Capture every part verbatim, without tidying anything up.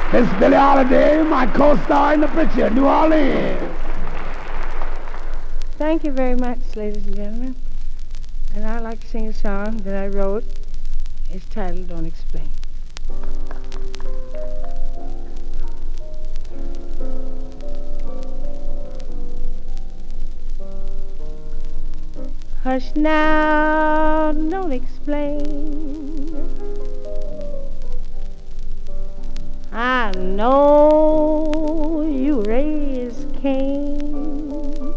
Miss Billie Holiday, my co-star in the picture, New Orleans. Thank you very much, ladies and gentlemen. And I'd like to sing a song that I wrote. It's titled Don't Explain. Hush now, don't explain. I know you raised Cain.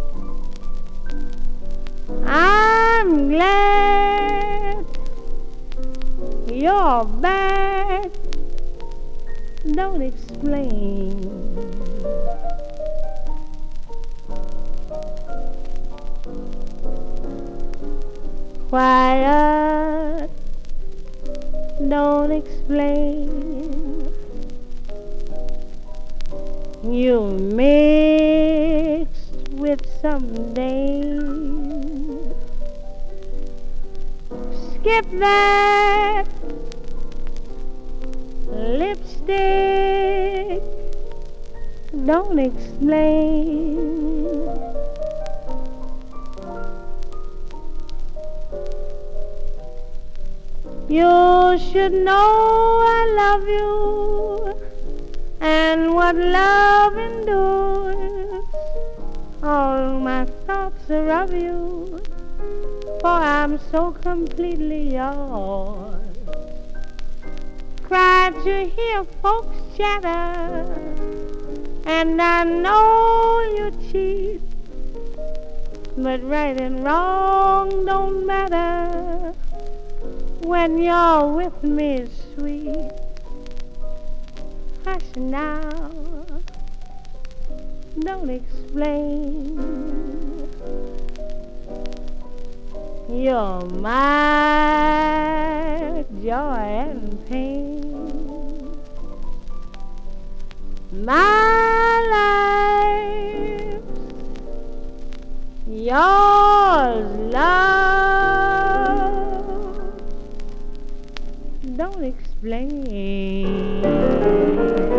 I'm glad you're back. Don't explain. Quiet, don't explain. You mixed with some dame. Skip that lipstick, don't explain. You should know I love you, and what love endures. All my thoughts are of you, for I'm so completely yours. Cried to hear folks chatter, and I know you cheat, but right and wrong don't matter when you're with me, sweet. Hush now, don't explain. You're my joy and pain, my life's yours, love. Don't explain.